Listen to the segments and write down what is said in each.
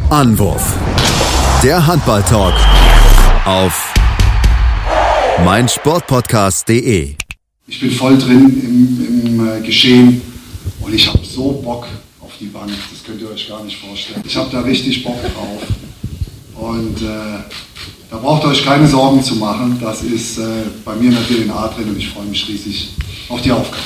Anwurf. Der Handball-Talk auf meinsportpodcast.de. Ich bin voll drin im Geschehen und ich habe so Bock auf die Bank, das könnt ihr euch gar nicht vorstellen. Ich habe da richtig Bock drauf und da braucht ihr euch keine Sorgen zu machen. Das ist bei mir in der DNA drin und ich freue mich riesig auf die Aufgabe.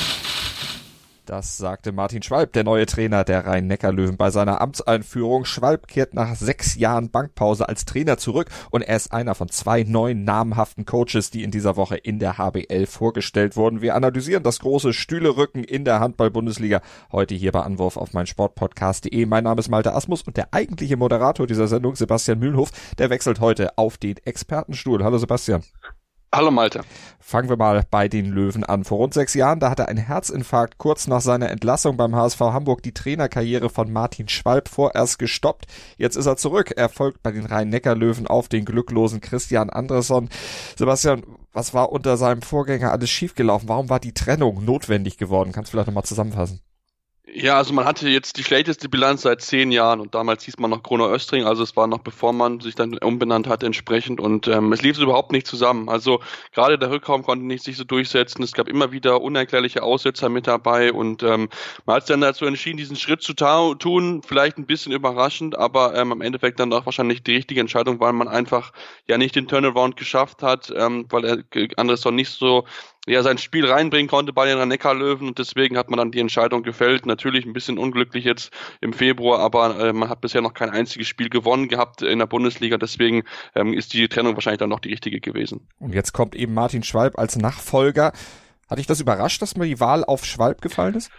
Das sagte Martin Schwalb, der neue Trainer der Rhein-Neckar-Löwen, bei seiner Amtseinführung. Schwalb kehrt nach 6 Jahren Bankpause als Trainer zurück und er ist einer von 2 neuen namhaften Coaches, die in dieser Woche in der HBL vorgestellt wurden. Wir analysieren das große Stühlerücken in der Handball-Bundesliga heute hier bei Anwurf auf meinsportpodcast.de. Mein Name ist Malte Asmus und der eigentliche Moderator dieser Sendung, Sebastian Mühlenhof, der wechselt heute auf den Expertenstuhl. Hallo Sebastian. Hallo Malte. Fangen wir mal bei den Löwen an. Vor rund 6 Jahren, da hatte ein Herzinfarkt kurz nach seiner Entlassung beim HSV Hamburg die Trainerkarriere von Martin Schwalb vorerst gestoppt. Jetzt ist er zurück. Er folgt bei den Rhein-Neckar-Löwen auf den glücklosen Christian Andresson. Sebastian, was war unter seinem Vorgänger alles schiefgelaufen? Warum war die Trennung notwendig geworden? Kannst du vielleicht nochmal zusammenfassen? Ja, also man hatte jetzt die schlechteste Bilanz seit 10 Jahren und damals hieß man noch Krono Östring, also es war noch bevor man sich dann umbenannt hatte entsprechend und es lief so überhaupt nicht zusammen. Also gerade der Rückraum konnte nicht sich so durchsetzen, es gab immer wieder unerklärliche Aussetzer mit dabei und man hat sich dann dazu entschieden, diesen Schritt zu tun, vielleicht ein bisschen überraschend, aber im Endeffekt dann auch wahrscheinlich die richtige Entscheidung, weil man einfach ja nicht den Turnaround geschafft hat, weil er Andresson nicht so sein Spiel reinbringen konnte bei den Rhein-Neckar-Löwen und deswegen hat man dann die Entscheidung gefällt. Natürlich ein bisschen unglücklich jetzt im Februar, aber man hat bisher noch kein einziges Spiel gewonnen gehabt in der Bundesliga, deswegen ist die Trennung wahrscheinlich dann noch die richtige gewesen. Und jetzt kommt eben Martin Schwalb als Nachfolger. Hat dich das überrascht, dass mir die Wahl auf Schwalb gefallen ist?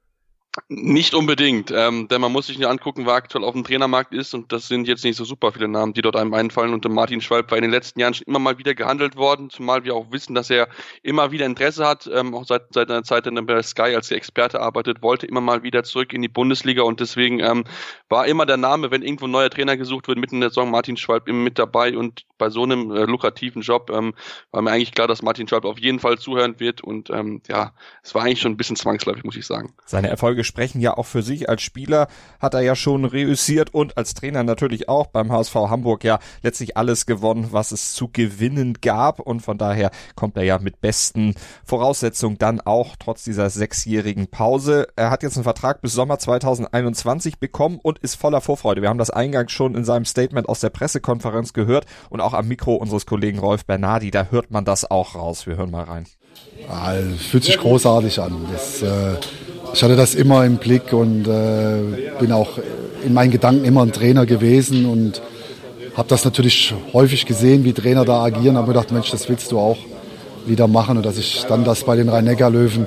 Nicht unbedingt, denn man muss sich nicht angucken, wer aktuell auf dem Trainermarkt ist und das sind jetzt nicht so super viele Namen, die dort einem einfallen und Martin Schwalb war in den letzten Jahren schon immer mal wieder gehandelt worden, zumal wir auch wissen, dass er immer wieder Interesse hat, auch seit einer Zeit in der Sky als Experte arbeitet, wollte immer mal wieder zurück in die Bundesliga und deswegen war immer der Name, wenn irgendwo ein neuer Trainer gesucht wird, mitten in der Saison Martin Schwalb immer mit dabei und bei so einem lukrativen Job war mir eigentlich klar, dass Martin Schwalb auf jeden Fall zuhören wird und es war eigentlich schon ein bisschen zwangsläufig, muss ich sagen. Seine Erfolge sprechen ja auch für sich. Als Spieler hat er ja schon reüssiert und als Trainer natürlich auch beim HSV Hamburg ja letztlich alles gewonnen, was es zu gewinnen gab und von daher kommt er ja mit besten Voraussetzungen dann auch trotz dieser 6-jährigen Pause. Er hat jetzt einen Vertrag bis Sommer 2021 bekommen und ist voller Vorfreude. Wir haben das eingangs schon in seinem Statement aus der Pressekonferenz gehört und auch am Mikro unseres Kollegen Rolf Bernardi, da hört man das auch raus. Wir hören mal rein. Fühlt sich großartig an. Ich hatte das immer im Blick und bin auch in meinen Gedanken immer ein Trainer gewesen und habe das natürlich häufig gesehen, wie Trainer da agieren, habe mir gedacht, Mensch, das willst du auch wieder machen und dass ich dann das bei den Rhein-Neckar-Löwen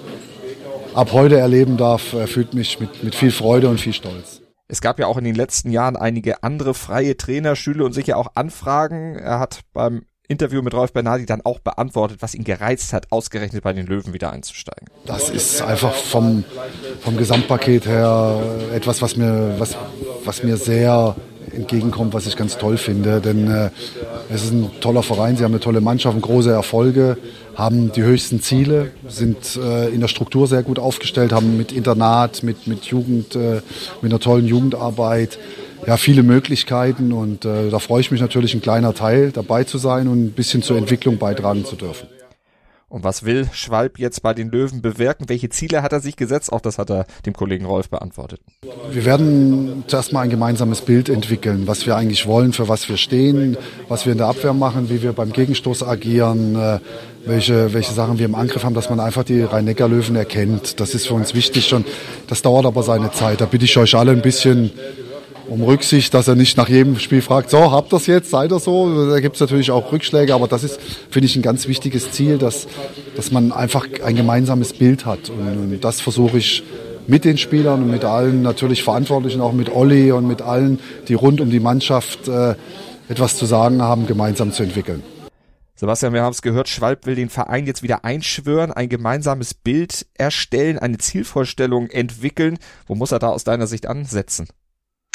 ab heute erleben darf, erfüllt mich mit viel Freude und viel Stolz. Es gab ja auch in den letzten Jahren einige andere freie Trainerstühle und sicher auch Anfragen. Er hat beim Interview mit Rolf Bernardi dann auch beantwortet, was ihn gereizt hat, ausgerechnet bei den Löwen wieder einzusteigen. Das ist einfach vom Gesamtpaket her etwas, was mir sehr entgegenkommt, was ich ganz toll finde. Denn es ist ein toller Verein, sie haben eine tolle Mannschaft, große Erfolge, haben die höchsten Ziele, sind in der Struktur sehr gut aufgestellt, haben mit Internat, mit Jugend, mit einer tollen Jugendarbeit viele Möglichkeiten und da freue ich mich natürlich, ein kleiner Teil dabei zu sein und ein bisschen zur Entwicklung beitragen zu dürfen. Und was will Schwalb jetzt bei den Löwen bewirken? Welche Ziele hat er sich gesetzt? Auch das hat er dem Kollegen Rolf beantwortet. Wir werden zuerst mal ein gemeinsames Bild entwickeln, was wir eigentlich wollen, für was wir stehen, was wir in der Abwehr machen, wie wir beim Gegenstoß agieren, welche Sachen wir im Angriff haben, dass man einfach die Rhein-Neckar-Löwen erkennt. Das ist für uns wichtig schon. Das dauert aber seine Zeit. Da bitte ich euch alle ein bisschen um Rücksicht, dass er nicht nach jedem Spiel fragt, so, habt ihr es jetzt, seid ihr so? Da gibt es natürlich auch Rückschläge, aber das ist, finde ich, ein ganz wichtiges Ziel, dass man einfach ein gemeinsames Bild hat. Und das versuche ich mit den Spielern und mit allen natürlich Verantwortlichen, auch mit Olli und mit allen, die rund um die Mannschaft etwas zu sagen haben, gemeinsam zu entwickeln. Sebastian, wir haben es gehört, Schwalb will den Verein jetzt wieder einschwören, ein gemeinsames Bild erstellen, eine Zielvorstellung entwickeln. Wo muss er da aus deiner Sicht ansetzen?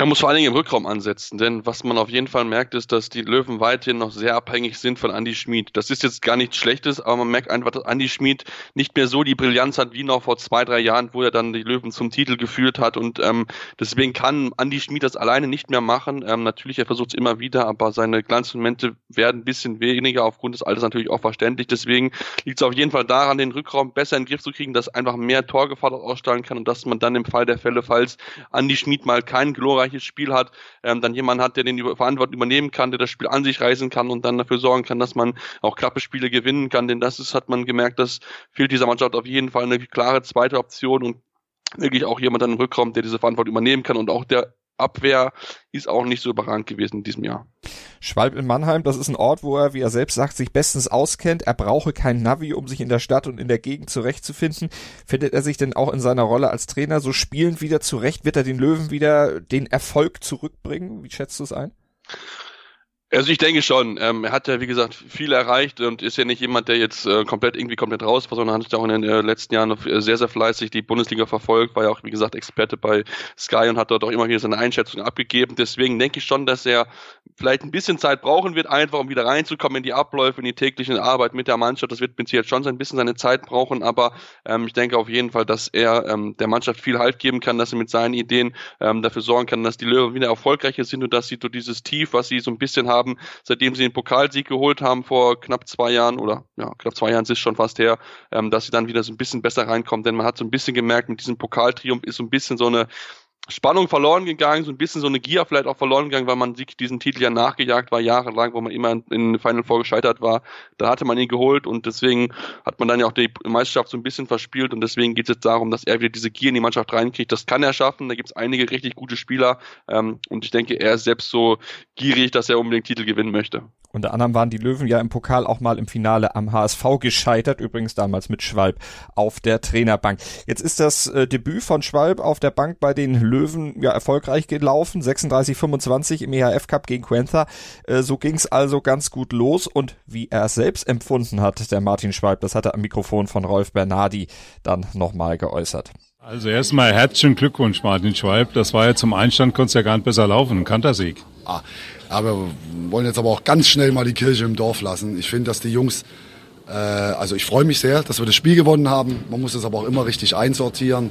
Er muss vor allen Dingen im Rückraum ansetzen, denn was man auf jeden Fall merkt, ist, dass die Löwen weiterhin noch sehr abhängig sind von Andi Schmid. Das ist jetzt gar nichts Schlechtes, aber man merkt einfach, dass Andi Schmid nicht mehr so die Brillanz hat wie noch vor 2-3 Jahren, wo er dann die Löwen zum Titel geführt hat, und deswegen kann Andi Schmid das alleine nicht mehr machen. Natürlich, er versucht es immer wieder, aber seine Glanzmomente werden ein bisschen weniger, aufgrund des Alters natürlich auch verständlich. Deswegen liegt es auf jeden Fall daran, den Rückraum besser in den Griff zu kriegen, dass einfach mehr Torgefahr ausstrahlen kann und dass man dann im Fall der Fälle, falls Andi Schmid mal kein glorreiches Spiel hat, dann jemand hat, der den Verantwortung übernehmen kann, der das Spiel an sich reißen kann und dann dafür sorgen kann, dass man auch knappe Spiele gewinnen kann, denn hat man gemerkt, das fehlt dieser Mannschaft auf jeden Fall eine klare zweite Option und wirklich auch jemand dann im Rückraum, der diese Verantwortung übernehmen kann, und auch der Abwehr ist auch nicht so überragend gewesen in diesem Jahr. Schwalb in Mannheim, das ist ein Ort, wo er, wie er selbst sagt, sich bestens auskennt. Er brauche kein Navi, um sich in der Stadt und in der Gegend zurechtzufinden. Findet er sich denn auch in seiner Rolle als Trainer so spielend wieder zurecht? Wird er den Löwen wieder den Erfolg zurückbringen? Wie schätzt du es ein? Also ich denke schon, er hat ja wie gesagt viel erreicht und ist ja nicht jemand, der jetzt komplett raus war, sondern hat ja auch in den letzten Jahren sehr, sehr fleißig die Bundesliga verfolgt, war ja auch wie gesagt Experte bei Sky und hat dort auch immer wieder seine Einschätzung abgegeben. Deswegen denke ich schon, dass er vielleicht ein bisschen Zeit brauchen wird, einfach um wieder reinzukommen in die Abläufe, in die tägliche Arbeit mit der Mannschaft. Das wird mit Sicherheit schon ein bisschen seine Zeit brauchen, aber ich denke auf jeden Fall, dass er der Mannschaft viel Halt geben kann, dass er mit seinen Ideen dafür sorgen kann, dass die Löwen wieder erfolgreicher sind und dass sie durch dieses Tief, was sie so ein bisschen haben, seitdem sie den Pokalsieg geholt haben vor knapp 2 Jahren, oder ja, knapp 2 Jahren ist es schon fast her, dass sie dann wieder so ein bisschen besser reinkommen, denn man hat so ein bisschen gemerkt, mit diesem Pokaltriumph ist so ein bisschen so eine Spannung verloren gegangen, so ein bisschen so eine Gier vielleicht auch verloren gegangen, weil man sich diesen Titel ja nachgejagt war, jahrelang, wo man immer in Final Four gescheitert war. Da hatte man ihn geholt und deswegen hat man dann ja auch die Meisterschaft so ein bisschen verspielt, und deswegen geht es jetzt darum, dass er wieder diese Gier in die Mannschaft reinkriegt. Das kann er schaffen, da gibt es einige richtig gute Spieler, und ich denke, er ist selbst so gierig, dass er unbedingt Titel gewinnen möchte. Unter anderem waren die Löwen ja im Pokal auch mal im Finale am HSV gescheitert, übrigens damals mit Schwalb auf der Trainerbank. Jetzt ist das Debüt von Schwalb auf der Bank bei den Löwen ja erfolgreich gelaufen, 36-25 im EHF Cup gegen Quentha. So ging's also ganz gut los, und wie er es selbst empfunden hat, der Martin Schwalb, das hat er am Mikrofon von Rolf Bernardi dann nochmal geäußert. Also erstmal herzlichen Glückwunsch, Martin Schwalb. Das war ja zum Einstand, konnte es ja gar nicht besser laufen. Ein Kantersieg. Aber wir wollen jetzt aber auch ganz schnell mal die Kirche im Dorf lassen. Ich finde, dass die Jungs, also ich freue mich sehr, dass wir das Spiel gewonnen haben. Man muss es aber auch immer richtig einsortieren.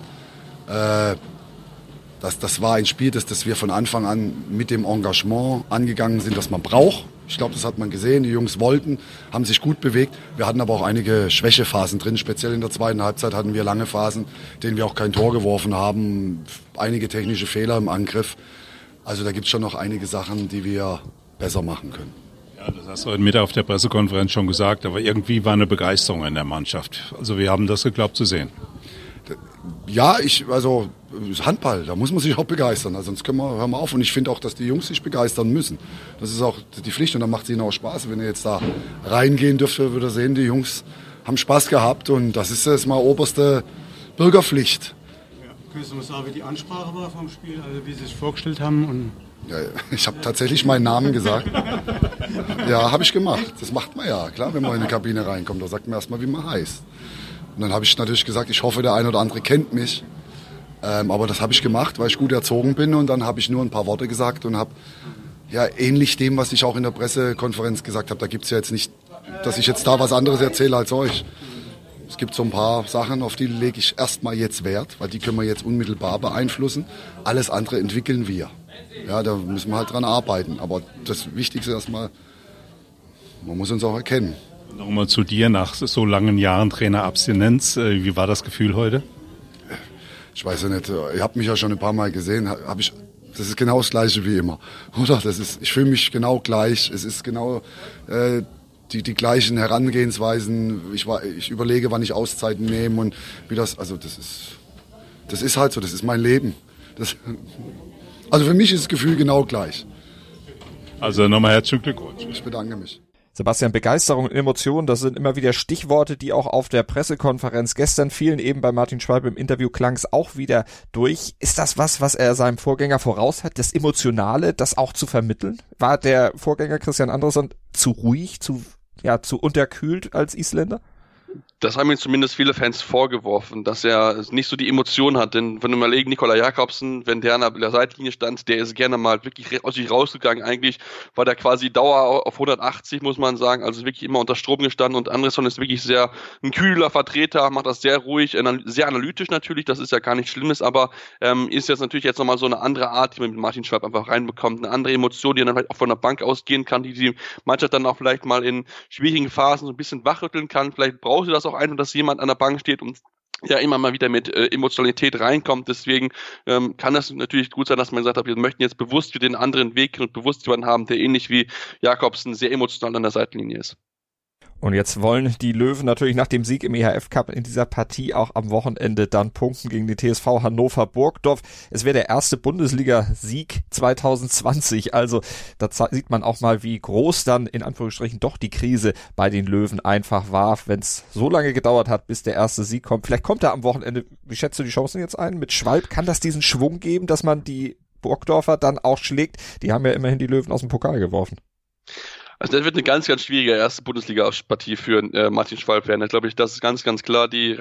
Das war ein Spiel, das wir von Anfang an mit dem Engagement angegangen sind, das man braucht. Ich glaube, das hat man gesehen. Die Jungs wollten, haben sich gut bewegt. Wir hatten aber auch einige Schwächephasen drin. Speziell in der zweiten Halbzeit hatten wir lange Phasen, in denen wir auch kein Tor geworfen haben. Einige technische Fehler im Angriff. Also da gibt es schon noch einige Sachen, die wir besser machen können. Ja, das hast du heute Mittag auf der Pressekonferenz schon gesagt. Aber irgendwie war eine Begeisterung in der Mannschaft. Also wir haben das geglaubt zu sehen. Ja, Handball, da muss man sich auch begeistern, also sonst hören wir auf. Und ich finde auch, dass die Jungs sich begeistern müssen. Das ist auch die Pflicht, und dann macht es ihnen auch Spaß. Wenn ihr jetzt da reingehen dürft, würdet ihr sehen, die Jungs haben Spaß gehabt, und das ist jetzt mal oberste Bürgerpflicht. Ja, könntest du mal sagen, wie die Ansprache war vom Spiel, also wie sie sich vorgestellt haben? Und ja, ich habe tatsächlich meinen Namen gesagt. Ja, habe ich gemacht. Das macht man ja, klar, wenn man in die Kabine reinkommt. Da sagt man erstmal, wie man heißt. Und dann habe ich natürlich gesagt, ich hoffe, der eine oder andere kennt mich. Aber das habe ich gemacht, weil ich gut erzogen bin, und dann habe ich nur ein paar Worte gesagt und habe ja ähnlich dem, was ich auch in der Pressekonferenz gesagt habe. Da gibt es ja jetzt nicht, dass ich jetzt da was anderes erzähle als euch. Es gibt so ein paar Sachen, auf die lege ich erstmal jetzt Wert, weil die können wir jetzt unmittelbar beeinflussen. Alles andere entwickeln wir. Ja, da müssen wir halt dran arbeiten. Aber das Wichtigste erstmal, man muss uns auch erkennen. Nochmal zu dir nach so langen Jahren Trainerabstinenz. Wie war das Gefühl heute? Ich weiß ja nicht, ihr habt mich ja schon ein paar Mal gesehen. Das ist genau das Gleiche wie immer. Oder? Ich fühle mich genau gleich. Es ist genau die gleichen Herangehensweisen. Ich überlege, wann ich Auszeiten nehme und wie das. Also das ist halt so. Das ist mein Leben. Also für mich ist das Gefühl genau gleich. Also nochmal herzlichen Glückwunsch. Ich bedanke mich. Sebastian, Begeisterung und Emotionen, das sind immer wieder Stichworte, die auch auf der Pressekonferenz gestern fielen. Eben bei Martin Schwalb im Interview klang es auch wieder durch. Ist das was er seinem Vorgänger voraus hat, das Emotionale, das auch zu vermitteln? War der Vorgänger Christian Andersson zu ruhig, zu unterkühlt als Isländer? Das haben ihm zumindest viele Fans vorgeworfen, dass er nicht so die Emotion hat. Denn wenn du mal Nikolai Jakobsen, wenn der an der Seitlinie stand, der ist gerne mal wirklich aus sich rausgegangen. Eigentlich war der quasi Dauer auf 180, muss man sagen. Also wirklich immer unter Strom gestanden. Und Andrésson ist wirklich sehr ein kühler Vertreter, macht das sehr ruhig, sehr analytisch natürlich. Das ist ja gar nichts Schlimmes, aber ist jetzt natürlich jetzt nochmal so eine andere Art, die man mit Martin Schwalb einfach reinbekommt. Eine andere Emotion, die dann vielleicht auch von der Bank ausgehen kann, die Mannschaft dann auch vielleicht mal in schwierigen Phasen so ein bisschen wachrütteln kann. Vielleicht braucht sie das auch ein, dass jemand an der Bank steht und ja immer mal wieder mit Emotionalität reinkommt. Deswegen kann das natürlich gut sein, dass man gesagt hat, wir möchten jetzt bewusst den anderen Weg und bewusst jemanden haben, der ähnlich wie Jakobsen sehr emotional an der Seitenlinie ist. Und jetzt wollen die Löwen natürlich nach dem Sieg im EHF Cup in dieser Partie auch am Wochenende dann punkten gegen die TSV Hannover Burgdorf. Es wäre der erste Bundesliga-Sieg 2020. Also da sieht man auch mal, wie groß dann in Anführungsstrichen doch die Krise bei den Löwen einfach war, wenn es so lange gedauert hat, bis der erste Sieg kommt. Vielleicht kommt er am Wochenende. Wie schätzt du die Chancen jetzt ein? Mit Schwalb kann das diesen Schwung geben, dass man die Burgdorfer dann auch schlägt? Die haben ja immerhin die Löwen aus dem Pokal geworfen. Also das wird eine ganz, ganz schwierige erste Bundesliga-Partie für Martin Schwalb werden. Ich glaube, das ist ganz, ganz klar. Die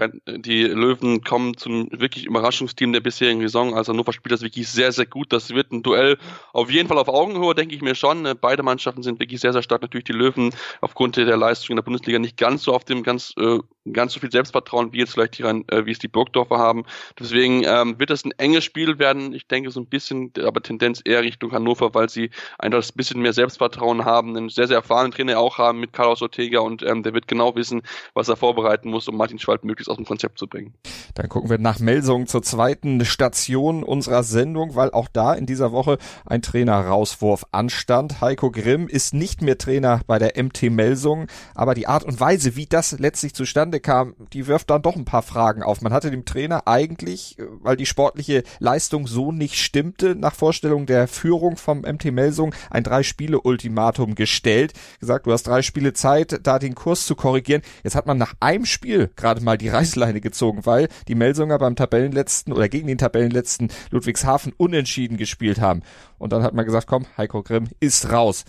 Löwen kommen zum wirklich Überraschungsteam der bisherigen Saison. Also Hannover spielt das wirklich sehr, sehr gut. Das wird ein Duell auf jeden Fall auf Augenhöhe, denke ich mir schon. Beide Mannschaften sind wirklich sehr, sehr stark. Natürlich die Löwen aufgrund der Leistung in der Bundesliga nicht ganz so auf dem ganz so viel Selbstvertrauen wie jetzt vielleicht wie es die Burgdorfer haben. Deswegen wird das ein enges Spiel werden. Ich denke so ein bisschen, aber Tendenz eher Richtung Hannover, weil sie einfach ein bisschen mehr Selbstvertrauen haben, einen sehr, sehr erfahrenen Trainer auch haben mit Carlos Ortega und der wird genau wissen, was er vorbereiten muss, um Martin Schwalb möglichst aus dem Konzept zu bringen. Dann gucken wir nach Melsungen zur zweiten Station unserer Sendung, weil auch da in dieser Woche ein Trainer-Rauswurf anstand. Heiko Grimm ist nicht mehr Trainer bei der MT Melsungen, aber die Art und Weise, wie das letztlich zustande kam, die wirft dann doch ein paar Fragen auf. Man hatte dem Trainer eigentlich, weil die sportliche Leistung so nicht stimmte, nach Vorstellung der Führung vom MT Melsungen ein 3-Spiele-Ultimatum gestellt. Gesagt, du hast 3 Spiele Zeit, da den Kurs zu korrigieren. Jetzt hat man nach einem Spiel gerade mal die Reißleine gezogen, weil die Melsunger beim Tabellenletzten oder gegen den Tabellenletzten Ludwigshafen unentschieden gespielt haben. Und dann hat man gesagt, komm, Heiko Grimm ist raus.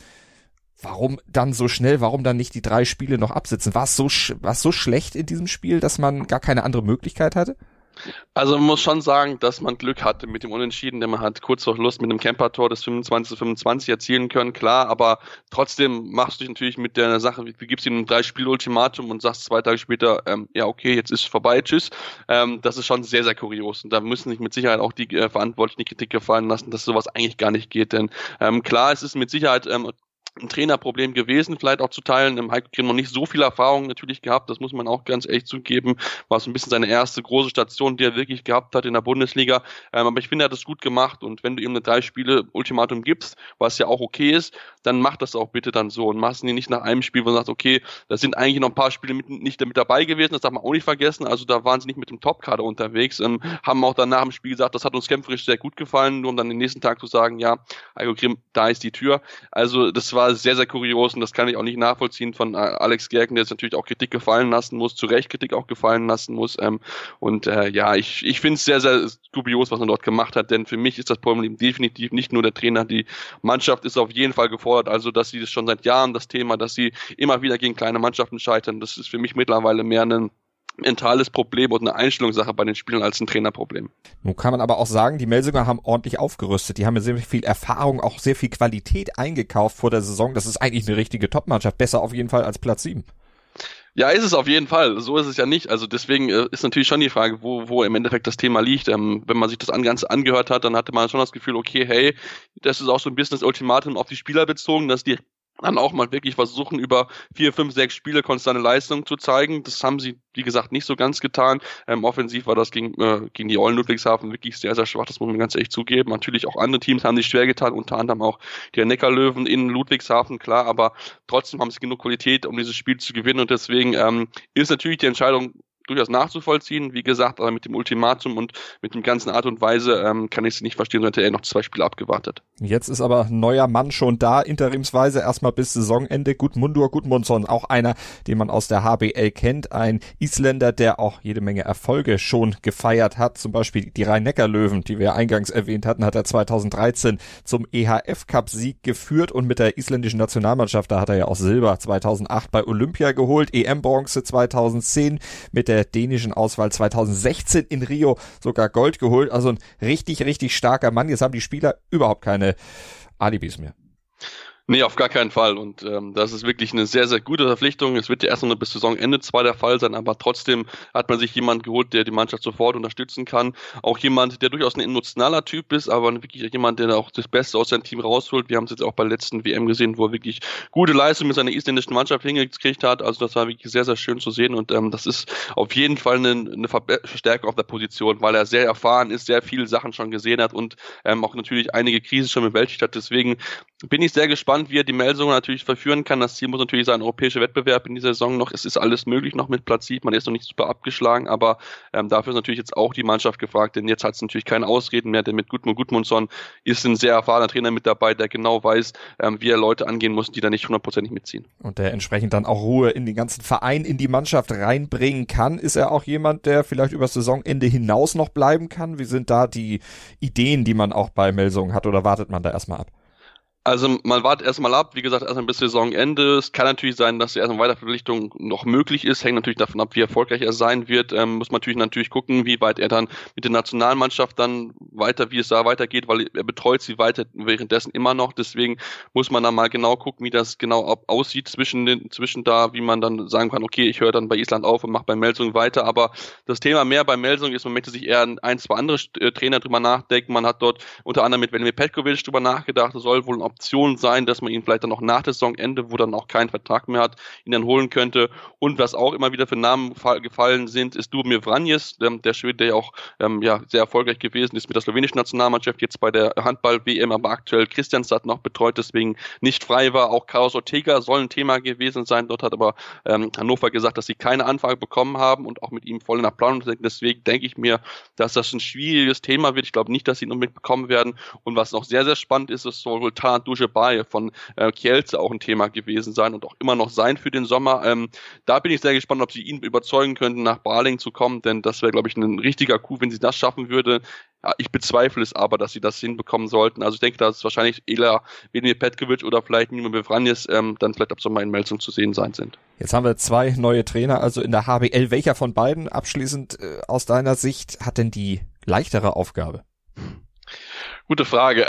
Warum dann so schnell? Warum dann nicht die 3 Spiele noch absitzen? War es so schlecht in diesem Spiel, dass man gar keine andere Möglichkeit hatte? Also man muss schon sagen, dass man Glück hatte mit dem Unentschieden, denn man hat kurz vor Schluss mit dem Camper-Tor das 25-25 erzielen können, klar, aber trotzdem machst du dich natürlich mit der Sache, du gibst ihm ein 3-Spiel-Ultimatum und sagst 2 Tage später, ja okay, jetzt ist vorbei, tschüss. Das ist schon sehr, sehr kurios und da müssen sich mit Sicherheit auch die Verantwortlichen die Kritik gefallen lassen, dass sowas eigentlich gar nicht geht, denn klar, es ist mit Sicherheit ein Trainerproblem gewesen, vielleicht auch zu teilen. Heiko Grimm noch nicht so viel Erfahrung natürlich gehabt, das muss man auch ganz ehrlich zugeben. War so ein bisschen seine erste große Station, die er wirklich gehabt hat in der Bundesliga. Aber ich finde, er hat das gut gemacht und wenn du ihm eine 3-Spiele-Ultimatum gibst, was ja auch okay ist, dann mach das auch bitte dann so und machst ihn nicht nach einem Spiel, wo du sagst, okay, da sind eigentlich noch ein paar Spiele nicht damit dabei gewesen, das darf man auch nicht vergessen. Also da waren sie nicht mit dem Top-Kader unterwegs, haben auch dann nach dem Spiel gesagt, das hat uns kämpferisch sehr gut gefallen, nur um dann den nächsten Tag zu sagen, ja, Heiko Grimm, da ist die Tür. Also das war sehr, sehr kurios und das kann ich auch nicht nachvollziehen von Alex Gerken, der jetzt natürlich auch Kritik gefallen lassen muss, zu Recht Kritik auch gefallen lassen muss. Ich finde es sehr, sehr dubios, was man dort gemacht hat, denn für mich ist das Problem definitiv nicht nur der Trainer, die Mannschaft ist auf jeden Fall gefordert, also dass sie das schon seit Jahren, das Thema, dass sie immer wieder gegen kleine Mannschaften scheitern, das ist für mich mittlerweile mehr ein mentales Problem und eine Einstellungssache bei den Spielern als ein Trainerproblem. Nun kann man aber auch sagen, die Melsunger haben ordentlich aufgerüstet. Die haben ja sehr viel Erfahrung, auch sehr viel Qualität eingekauft vor der Saison. Das ist eigentlich eine richtige Top-Mannschaft. Besser auf jeden Fall als Platz 7. Ja, ist es auf jeden Fall. So ist es ja nicht. Also deswegen ist natürlich schon die Frage, wo im Endeffekt das Thema liegt. Wenn man sich das Ganze angehört hat, dann hatte man schon das Gefühl, okay, hey, das ist auch so ein bisschen das Ultimatum auf die Spieler bezogen, dass die dann auch mal wirklich versuchen, über 4, 5, 6 Spiele konstante Leistung zu zeigen. Das haben sie, wie gesagt, nicht so ganz getan. Offensiv war das gegen die Eulen Ludwigshafen wirklich sehr, sehr schwach. Das muss man ganz ehrlich zugeben. Natürlich auch andere Teams haben sich schwer getan, unter anderem auch die Neckarlöwen in Ludwigshafen, klar, aber trotzdem haben sie genug Qualität, um dieses Spiel zu gewinnen und deswegen ist natürlich die Entscheidung durchaus nachzuvollziehen. Wie gesagt, aber mit dem Ultimatum und mit dem ganzen Art und Weise kann ich es nicht verstehen, sonst hätte er noch 2 Spiele abgewartet. Jetzt ist aber ein neuer Mann schon da, interimsweise erstmal bis Saisonende. Gudmundur Gudmundsson, auch einer, den man aus der HBL kennt, ein Isländer, der auch jede Menge Erfolge schon gefeiert hat. Zum Beispiel die Rhein-Neckar-Löwen, die wir ja eingangs erwähnt hatten, hat er 2013 zum EHF-Cup-Sieg geführt und mit der isländischen Nationalmannschaft, da hat er ja auch Silber 2008 bei Olympia geholt, EM-Bronze 2010 mit der dänischen Auswahl 2016 in Rio sogar Gold geholt. Also ein richtig, richtig starker Mann. Jetzt haben die Spieler überhaupt keine Alibis mehr. Nee, auf gar keinen Fall. Und das ist wirklich eine sehr, sehr gute Verpflichtung. Es wird ja erst noch bis Saisonende zwar der Fall sein, aber trotzdem hat man sich jemand geholt, der die Mannschaft sofort unterstützen kann. Auch jemand, der durchaus ein emotionaler Typ ist, aber wirklich jemand, der auch das Beste aus seinem Team rausholt. Wir haben es jetzt auch bei der letzten WM gesehen, wo er wirklich gute Leistung mit seiner isländischen Mannschaft hingekriegt hat. Also das war wirklich sehr, sehr schön zu sehen. Und das ist auf jeden Fall eine Verstärkung auf der Position, weil er sehr erfahren ist, sehr viele Sachen schon gesehen hat und auch natürlich einige Krisen schon bewältigt hat. Deswegen bin ich sehr gespannt, wie er die Melsungen natürlich verführen kann. Das Ziel muss natürlich sein, europäischer Wettbewerb in dieser Saison noch. Es ist alles möglich noch mit Platz 7. Man ist noch nicht super abgeschlagen, aber dafür ist natürlich jetzt auch die Mannschaft gefragt, denn jetzt hat es natürlich keine Ausreden mehr, denn mit Gudmundsson ist ein sehr erfahrener Trainer mit dabei, der genau weiß, wie er Leute angehen muss, die da nicht 100% mitziehen. Und der entsprechend dann auch Ruhe in den ganzen Verein, in die Mannschaft reinbringen kann. Ist er auch jemand, der vielleicht über das Saisonende hinaus noch bleiben kann? Wie sind da die Ideen, die man auch bei Melsungen hat, oder wartet man da erstmal ab? Also man wartet erstmal ab, wie gesagt, erstmal bis Saisonende. Es kann natürlich sein, dass erstmal Weiterverpflichtung noch möglich ist, hängt natürlich davon ab, wie erfolgreich er sein wird. Muss man natürlich gucken, wie weit er dann mit der Nationalmannschaft dann weiter, wie es da weitergeht, weil er betreut sie weiter währenddessen immer noch. Deswegen muss man dann mal genau gucken, wie das genau aussieht zwischen da, wie man dann sagen kann, okay, ich höre dann bei Island auf und mache bei Melsungen weiter. Aber das Thema mehr bei Melsungen ist, man möchte sich eher ein, zwei andere Trainer drüber nachdenken. Man hat dort unter anderem mit Velimir Petkovic drüber nachgedacht, es soll wohl ein Option sein, dass man ihn vielleicht dann auch nach der Saisonende, wo dann auch keinen Vertrag mehr hat, ihn dann holen könnte. Und was auch immer wieder für Namen gefallen sind, ist Dubomir Vranjes, der Schwede, der ja auch sehr erfolgreich gewesen ist mit der slowenischen Nationalmannschaft, jetzt bei der Handball-WM, aber aktuell Kristianstad noch betreut, deswegen nicht frei war. Auch Carlos Ortega soll ein Thema gewesen sein. Dort hat aber Hannover gesagt, dass sie keine Anfrage bekommen haben und auch mit ihm voll in der Planung sind. Deswegen denke ich mir, dass das ein schwieriges Thema wird. Ich glaube nicht, dass sie ihn unbedingt bekommen werden. Und was noch sehr, sehr spannend ist, es soll wohl Talant Dujebay von Kielce auch ein Thema gewesen sein und auch immer noch sein für den Sommer. Da bin ich sehr gespannt, ob sie ihn überzeugen könnten, nach Balingen zu kommen, denn das wäre, glaube ich, ein richtiger Coup, wenn sie das schaffen würde. Ja, ich bezweifle es aber, dass sie das hinbekommen sollten. Also ich denke, dass es wahrscheinlich eher Velimir Petkovic oder vielleicht Dubomir Vranjes dann vielleicht ab Sommer in Melsungen zu sehen sein sind. Jetzt haben wir 2 neue Trainer, also in der HBL. Welcher von beiden abschließend aus deiner Sicht hat denn die leichtere Aufgabe? Gute Frage.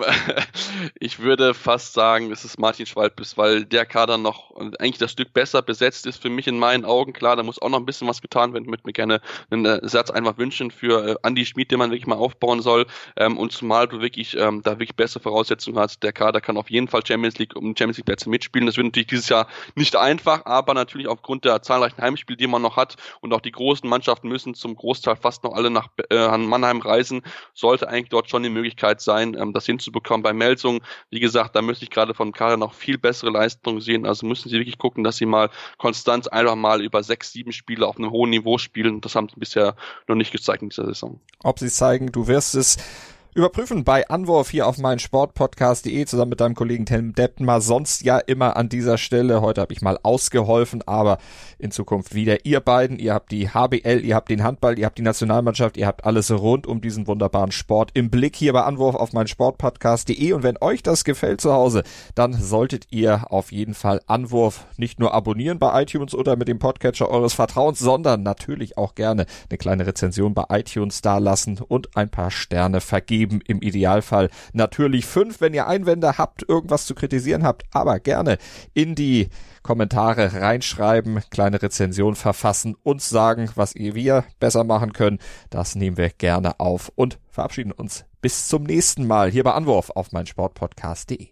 Ich würde fast sagen, es ist Martin Schwalbes, weil der Kader noch eigentlich das Stück besser besetzt ist für mich in meinen Augen. Klar, da muss auch noch ein bisschen was getan werden. Ich würde mir gerne einen Ersatz einfach wünschen für Andi Schmid, den man wirklich mal aufbauen soll. Und zumal du wirklich da wirklich bessere Voraussetzungen hast. Der Kader kann auf jeden Fall Champions League Plätze mitspielen. Das wird natürlich dieses Jahr nicht einfach, aber natürlich aufgrund der zahlreichen Heimspiele, die man noch hat und auch die großen Mannschaften müssen zum Großteil fast noch alle nach Mannheim reisen, sollte eigentlich dort schon die Möglichkeit sein, das hinzubekommen. Bei Melsungen, wie gesagt, da müsste ich gerade von Kader noch viel bessere Leistungen sehen. Also müssen sie wirklich gucken, dass sie mal konstant einfach mal über 6, 7 Spiele auf einem hohen Niveau spielen. Das haben sie bisher noch nicht gezeigt in dieser Saison. Ob sie es zeigen, du wirst es überprüfen bei Anwurf hier auf meinsportpodcast.de zusammen mit deinem Kollegen Tim Detmer. Sonst ja immer an dieser Stelle. Heute habe ich mal ausgeholfen, aber in Zukunft wieder ihr beiden. Ihr habt die HBL, ihr habt den Handball, ihr habt die Nationalmannschaft, ihr habt alles rund um diesen wunderbaren Sport im Blick hier bei Anwurf auf meinsportpodcast.de. Und wenn euch das gefällt zu Hause, dann solltet ihr auf jeden Fall Anwurf nicht nur abonnieren bei iTunes oder mit dem Podcatcher eures Vertrauens, sondern natürlich auch gerne eine kleine Rezension bei iTunes dalassen und ein paar Sterne vergeben. Im Idealfall natürlich 5, wenn ihr Einwände habt, irgendwas zu kritisieren habt, aber gerne in die Kommentare reinschreiben, kleine Rezension verfassen, uns sagen, was wir besser machen können. Das nehmen wir gerne auf und verabschieden uns bis zum nächsten Mal hier bei Anwurf auf meinsportpodcast.de.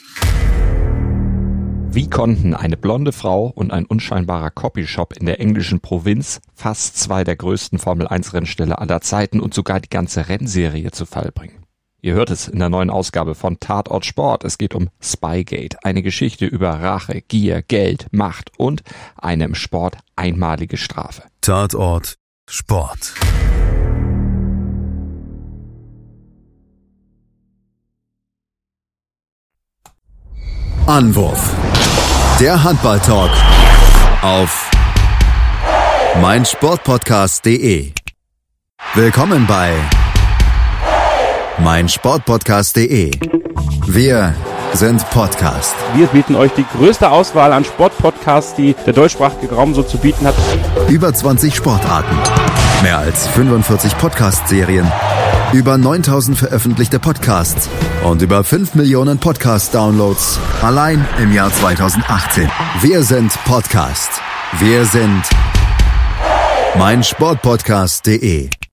Wie konnten eine blonde Frau und ein unscheinbarer Copyshop in der englischen Provinz fast 2 der größten Formel-1-Rennställe aller Zeiten und sogar die ganze Rennserie zu Fall bringen? Ihr hört es in der neuen Ausgabe von Tatort Sport. Es geht um Spygate, eine Geschichte über Rache, Gier, Geld, Macht und eine im Sport einmalige Strafe. Tatort Sport. Anwurf. Der Handball-Talk auf meinsportpodcast.de. Willkommen bei meinsportpodcast.de. Wir sind Podcast. Wir bieten euch die größte Auswahl an Sportpodcasts, die der deutschsprachige Raum so zu bieten hat. Über 20 Sportarten, mehr als 45 Podcast-Serien, über 9000 veröffentlichte Podcasts und über 5 Millionen Podcast-Downloads allein im Jahr 2018. Wir sind Podcast. Wir sind meinsportpodcast.de.